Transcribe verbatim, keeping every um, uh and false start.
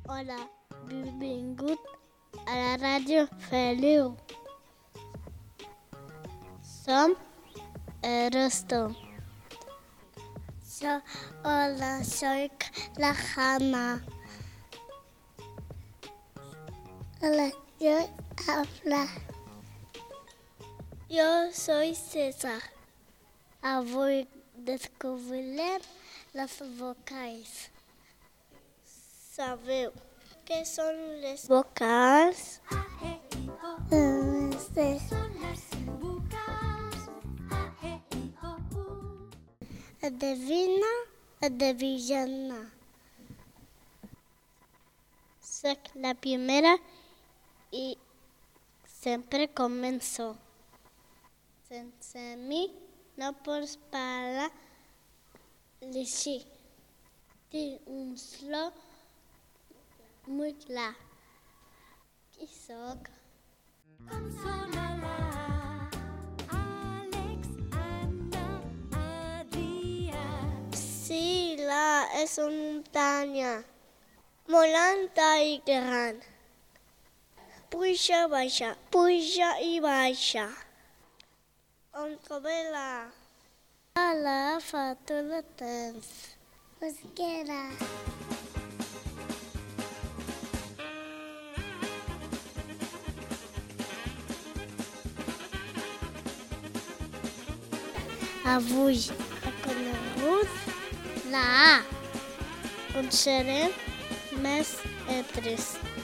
Hola, benvingut a la ràdio Feliu. Som Erosto. So, hola, soy la Hanna. Hola, yo habla. Yo soy César. Avui descobrirem les vocals. Sabeu què són les vocals? A, E, I, O, U. Eh, sí. Són les cinc vocals. A, E, I, O, U. Adivina, adivina. Soc la primera i sempre començo. Sense mi no pots parlar així. Tinc un so molt clar. Qui soc? Com sona la Àlex, Anna, Adrià. Sí, la és una muntanya. Molt alta i gran. Puja, baixa, puja i baixa. On trobem la? A la fa tot el temps. Busquera. Avui ha conegut la A. Coneixerem més lletres.